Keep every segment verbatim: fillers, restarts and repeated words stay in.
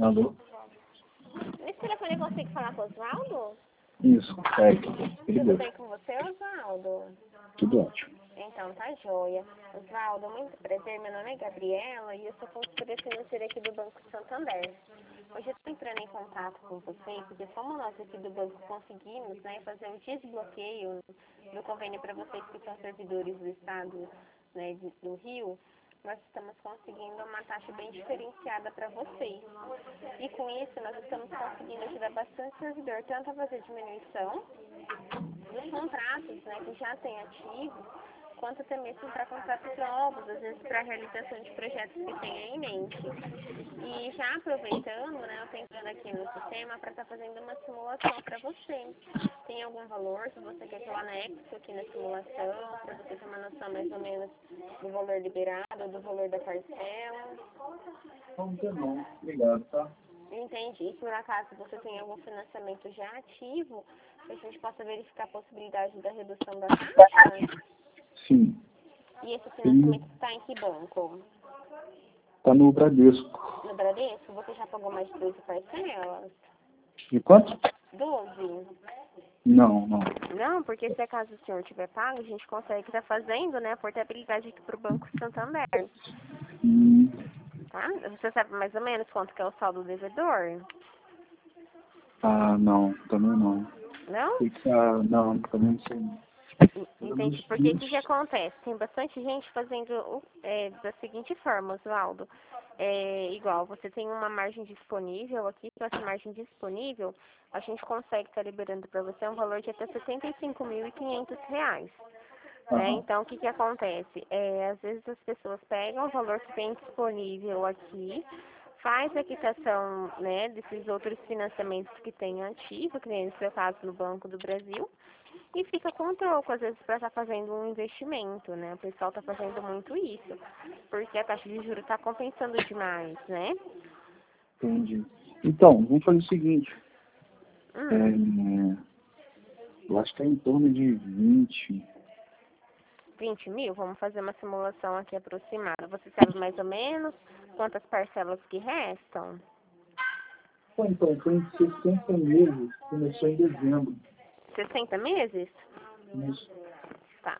Alô? Nesse telefone eu consigo falar com o Oswaldo? Isso, consegue. Ele Tudo deu. bem com você, Oswaldo? Tudo ótimo. Então, tá joia. Oswaldo, muito prazer. Meu nome é Gabriela e eu sou consultora financeira aqui do Banco Santander. Hoje eu estou entrando em contato com você porque como nós aqui do banco conseguimos, né, fazer um desbloqueio do convênio para vocês que são servidores do estado, né, de- do Rio, nós estamos conseguindo uma taxa bem diferenciada para vocês. E com isso nós estamos conseguindo ajudar bastante o servidor, tanto a fazer diminuição dos contratos, né, que já tem ativo, quanto até mesmo para contratos novos, às vezes para a realização de projetos que tem em mente. E já aproveitando, né, eu estou entrando aqui no sistema para estar fazendo uma simulação para você. Tem algum valor, se você quer que eu anexe aqui na simulação, para você ter uma noção mais ou menos do valor liberado, do valor da parcela? Não tem não. Obrigado, tá? Entendi. E por acaso você tem algum financiamento já ativo, que a gente possa verificar a possibilidade da redução da taxa? Sim. E esse financiamento está em que banco? Tá no Bradesco. No Bradesco? Você já pagou mais de doze parcelas? De quanto? doze? Não, não. Não, porque se acaso o senhor tiver pago, a gente consegue estar fazendo, né, a portabilidade aqui para o Banco Santander. Hum, Tá? Você sabe mais ou menos quanto que é o saldo devedor? ah, não. Também não. Não? Fica, não, também não sei. não. Entende? Porque o que, que acontece? Tem bastante gente fazendo o- é, da seguinte forma, Oswaldo. É, igual, você tem uma margem disponível aqui, com essa margem disponível, a gente consegue estar liberando para você um valor de até setenta e cinco mil e quinhentos reais. Né? Aham. Então, o que, que acontece? É, às vezes as pessoas pegam o valor que tem disponível aqui, faz a quitação, né, desses outros financiamentos que tem ativo, que nem no seu caso no Banco do Brasil, e fica com troco, às vezes, para estar fazendo um investimento, né? O pessoal está fazendo muito isso, porque a taxa de juros está compensando demais, né? Entendi. Então, vamos fazer o seguinte. Hum, É, eu acho que é em torno de vinte. vinte mil? Vamos fazer uma simulação aqui aproximada. Você sabe mais ou menos quantas parcelas que restam? Pô, então, foi em sessenta meses. Começou em dezembro. sessenta meses? Isso. Tá.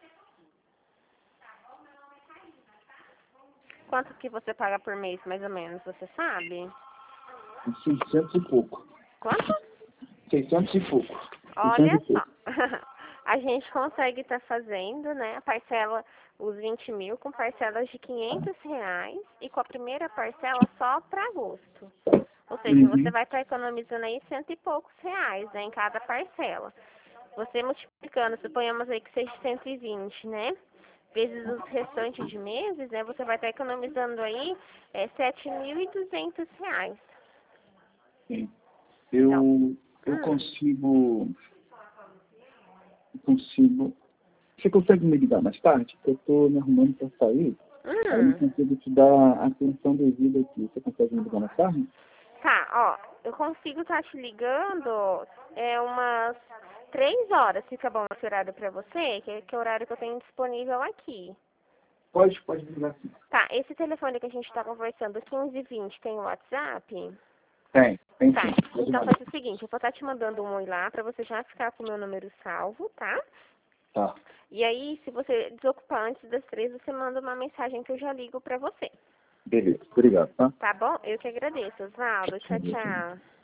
Quanto que você paga por mês, mais ou menos, você sabe? seiscentos e pouco. Quanto? seiscentos e pouco. Olha seiscentos e só. pouco. A gente consegue estar fazendo, né, a parcela, os vinte mil, com parcelas de quinhentos reais e com a primeira parcela só para agosto. Ou seja, você Uhum. vai estar economizando aí cento e poucos reais, né, em cada parcela. Você multiplicando, suponhamos aí que seja cento e vinte, né? Vezes os restantes de meses, né? Você vai estar economizando aí é, sete mil e duzentos reais. Sim. Então, Eu, eu hum, consigo, eu consigo. Você consegue me ligar mais tarde? Eu estou me arrumando para sair. Aí eu não hum. consigo te dar a atenção devida aqui. Você consegue me ligar mais tarde? Tá, ó, eu consigo estar te ligando é umas três horas, fica bom esse horário pra você, que, que é o horário que eu tenho disponível aqui. Pode, pode me ligar sim. Tá, esse telefone que a gente tá conversando, quinze vinte, tem o WhatsApp? Tem, tem Tá, sim. Pode então mandar. faz o seguinte, eu vou estar te mandando um oi lá pra você já ficar com o meu número salvo, tá? Tá. E aí, se você desocupar antes das três, você manda uma mensagem que eu já ligo pra você. Beleza. Obrigado, tá? Tá bom? Eu que agradeço, Osvaldo. Tchau, tchau.